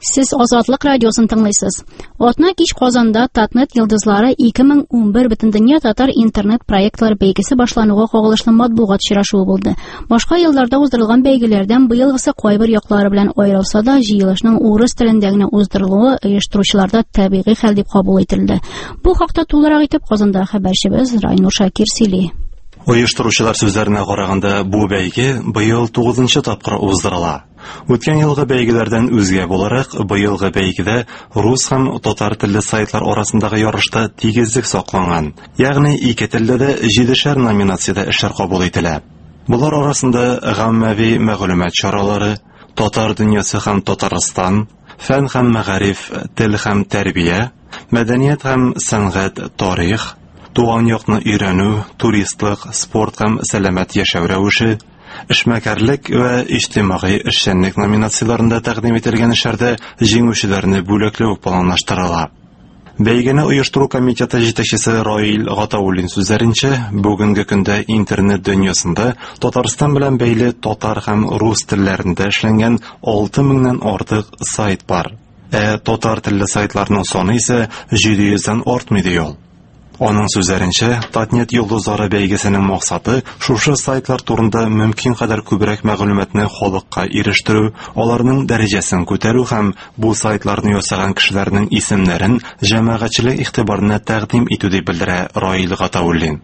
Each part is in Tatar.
Siz Азатлык радиосын тыңлыйсыз. Атна кич Казанда Татнет йолдызлары 2011 Бөтендөнья татар интернет проектлар бәйгесе башлануга кагылышлы матбугат очрашуы булды. Башка елларда уздырылган бәйгеләрдән быелгысы кайбер яклары белән аерылса да, җыелышның урыс телендә генә уздырылуы оештыручыларда табигый хәл дип кабул ителде. Бу хакта тулырак итеп Казанда хәбәрчебез Райнур Шакир сөйли. Оештыручылар сүзләренә караганда, бу бәйге быел 9нчы тапкыр уздырыла. Үткән елгы бәйгеләрдән үзгә буларак, быелгы бәйгедә рус һәм татар телле сайтлар арасындагы ярышта тигезлек сакланган. Ягъни ике телдә дә 7шәр номинациядә эшләр кабул ителә. Булар арасында гаммәви мәгълүмат чаралары, татар дөньясы һәм Татарстан, фән һәм мәгариф, тел һәм тәрбия, мәдәният һәм сәнгать, тарих, туган якны өйрәнү, туристлык, спорт һәм сәламәт яшәү рәвеше, эшмәкәрлек вә иҗтимагый эшчәнлек номинацияләрендә тәкъдим ителгән эшләрдә җиңүчеләрне бүләкләү планлаштырыла. Бәйгене оештыру комитеты җитәкчесе Раил Гатауллин сүзләренчә, бүгенге көндә интернет дөньясында Татарстан белән бәйле татар һәм рус телләрендә эшләнгән 6000-нән артык сайт бар. Татар телле сайтларның саны исә 700-дән артмый ди ул. Аның сүзләренчә, Татнет йолдызлары бәйгесенең максаты шушы сайтлар турында мөмкин кадәр күбрәк мәгълүматны халыкка ирештерү, аларның дәрәҗәсен күтәрү һәм бу сайтларны ясаган кешеләрнең исемнәрен җәмәгатьчелек игътибарына тәкъдим итү дип белдерә Раил Гатауллин.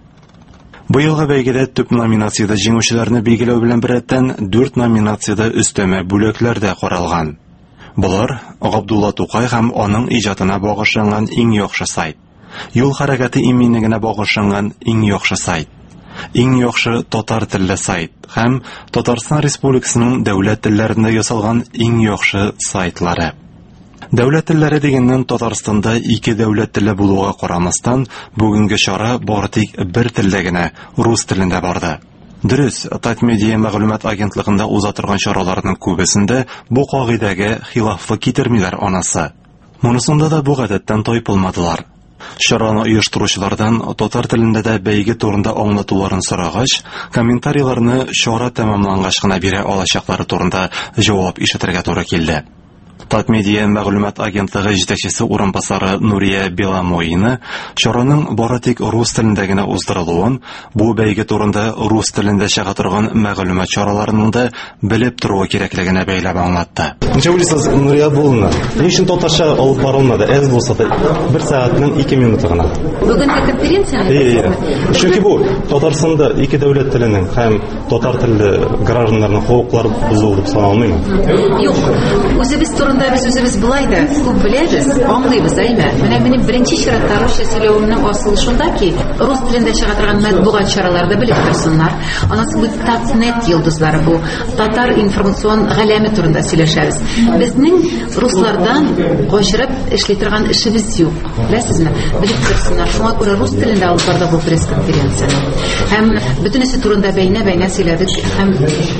Быелгы бәйгедә төп номинациядә җиңүчеләрне билгеләү белән беррәттән 4 номинациядә өстәмә бүләкләр дә каралган. Булар Габдулла Тукай һәм аның иҗатына багышланган иң яхшы сайт, Юл хәрәкәте иминлегенә багышланган иң яхшы сайт, иң яхшы татар телле сайт һәм Татарстан Республикасының дәүләт телләрендә ясалган иң яхшы сайтлары. Дәүләт телләре дигәннән Татарстанда 2 дәүләт теле булуга карамастан, бүгенге чара бары тик бер телдә генә, рус телендә барды. Дөрес, Татмедиа мәгълүмат агентлыгында уза торган чараларның күбесендә бу кагыйдәгә хилафлык китермиләр анасы. Монысында да бу гадәттән тайпылмадылар. Чараны оештыручылардан татар телендә дә бәйге турында аңлатуларын сорагач, комментарийларны чара тәмамлангач кына бирә алачаклары турында җавап ишетергә туры килде. Татмедиа мәгълүмат агентлыгы җитәкчесе урынбасары Нурия Беломоина чараның бары тик рус телендә генә уздырылуын, бу бәйге турында рус телендә чыга торган мәгълүмат чараларының да белеп торуы кирәклегенә бәйләп аңлатты. Ничә уйлыйсыз, Нурия булна? Ни өчен татарча алып барылмады? Әз булса да 1 сәгатьнең 2 минуты гына. Бүгенге конференция? Чөнки бу Татарстанда 2 дәүләт теленең һәм татар телле гражданнарның хукуклары бузылу дип саналмыймы? Юк. Үзебез турында без үзебез булай да күп беләбез, аңлыйбыз әйме. Менә минем беренче чиратта русча сөйләвемнең асылы шунда ки, рус телендә чыга торган матбугат чараларында белеп торсыннар. Анысы бу Татнет йолдызлары, бу татар информацион галәме турында сөйләшәбез. Безнең руслардан качырып эшли торган эшебез юк. Беләсезме? Белеп торсыннар. Шуңа күрә рус телендә алып барды бу пресс-конференция. Һәм бөтенесе турында бәйнә сөйләдек һәм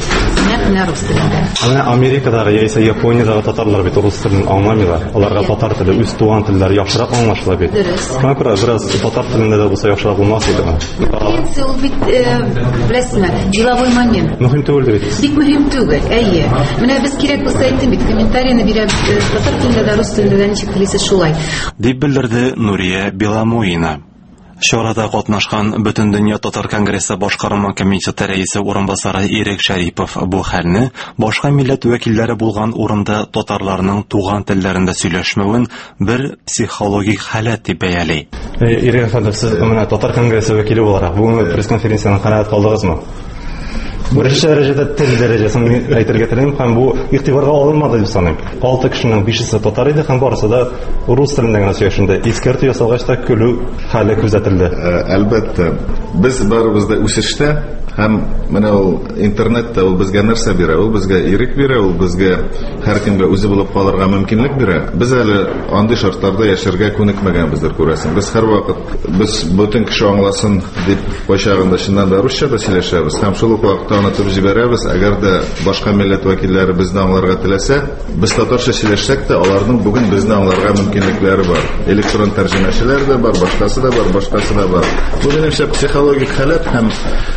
нәкъ рус телендә. Аны Америкадагы яисә Япониядагы татарлар бит рус телен аңламыйлар. Аларга татар теле үз туган телләре яхшырак аңлашыла бит. Шуңа күрә бераз татар телендә дә булса яхшырак булмас идеме? Ул бит беләсезме? Деловой момент. Мөһим түгел бит. Бик мөһим түгел. Әйе. Менә без кирәк булса әйттем бит, комментарийны бирәбез. Татар телендә дә рус телендә дә ничек телисез шулай. Дип белдерде Нурия Беломоина. Чарада катнашкан Бөтендөнья татар конгрессы башкарма комитеты рәисе урынбасары Ирек Шәрипов бу хәлне башка милләт вәкилләре булган урында татарларның туган телләрендә сөйләшмәвен бер психологик халат дип бәяли. Ирек әфәнде, сез менә татар конгрессы вәкиле буларак бүгенге пресс-конференцияны канәгать калдыгызмы? Беренче дәрәҗәдә тел дәрәҗәсен әйтергә телим һәм бу игътибарга алынмады дип саныйм. 6 кешенең 5-се татар иде һәм барысы да рус телендә генә сөйләшенде. Искәртү ясалгач та көлү хәле күзәтелде. Әлбәттә, без барыбыз да үсештә һәм менә ул интернетта ул безгә нәрсә бирә? Ул безгә ирек бирә, ул безгә һәркемгә үзе булып калырга мөмкинлек бирә. Без әле андый шартларда яшәргә күнекмәгәнбездер, күрәсең. Без һәрвакыт без бөтен кеше аңласын дип кайчагында чыннан да русча да сөйләшәбез һәм шул ук вакытта аны җибәрәбез. Әгәр дә башка милләт вәкилләре безне аңларга теләсә, без татарча сөйләшсәк тә, аларның бүген безне аңларга мөмкинлекләре бар. Электрон тәрҗемәчеләр дә бар, башкасы да бар. Бу минемчә психологик халат һәм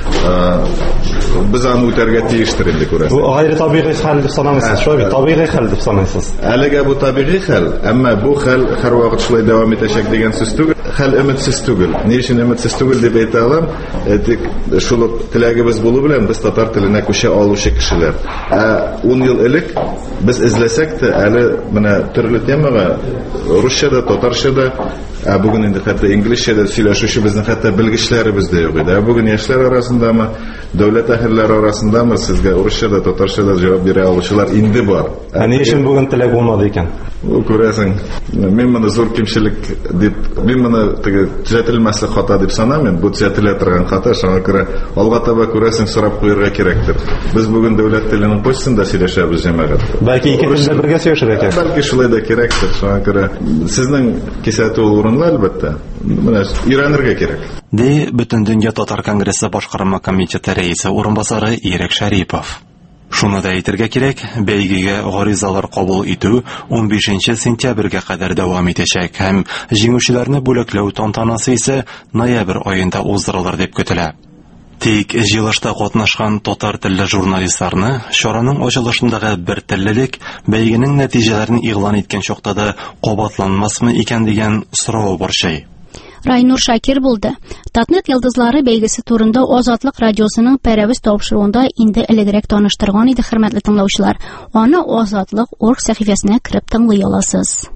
Biz аны үтәргә тиештер инде күрәсез. Бу гайре табигый хәл дип санамыйсыз, шулай табигый хәл дип саныйсыз. Әлегә бу табигый хәл, әмма бу хәл һәрвакыт шулай дәвам итәчәк дигән сүз түгел. Хәл өметсез түгел. Ни өчен өметсез түгел дип әйтә алам? Тик шул теләгебез булу белән без татар теленә күчә алучы кешеләр. 10 ел элек без эзләсәк тә әле менә төрле темага русчада, татарчада, бүген инде хәтта инглизчәдә сөйләшүче безнең хәтта белгечләребез дә юк иде. Бүген яшьләр арасындамы, дәүләт әһелләре арасындамы сезгә русчада, татарчада җавап бирә алучылар инде бар. Ни өчен бүген теләк булмады икән? Күрәсең, мин моны зур кимчелек дип, мин моны төзәтелмәслек хата дип санамыйм. Бу төзәтелә торган хата, шуңа күрә алга таба күрәсең сорап куярга кирәктер. Без бүген дәүләт теленең почтасында сөйләшәбез җәмәгать. Бәлки ике телдә бергә сөйләшергә кирәк. Бәлки шулай да кирәктер. Шуңа күрә сезнең кисәтү урынлы әлбәттә. Менә өйрәнергә кирәк. Ди Бөтендөнья татар конгрессы башкарма комитеты рәисе урынбасары Ирек Шәрипов. Шуны да әйтергә кирәк, бәйгегә гаризалар кабул итү 15 сентябрьгә кадәр дәвам итәчәк һәм җиңүчеләрне бүләкләү тантанасы исә ноябрь аенда уздырылыр дип көтелә. Тик җыелышта катнашкан татар телле журналистларны чараның ачылышындагы бер теллелек бәйгенең нәтиҗәләрен игълан иткән чакта да кабатланмасмы икән дигән сорау борчый. Райнур Шакир булды. Татнет йылдызлары бәйгесе турында Азатлык радиосының пәрәвез тапшыруында инде элегрәк таныштырган иде, хөрмәтле тыңлаучылар. Аны Азатлык.org сәхифәсенә кирип тыңлый аласыз.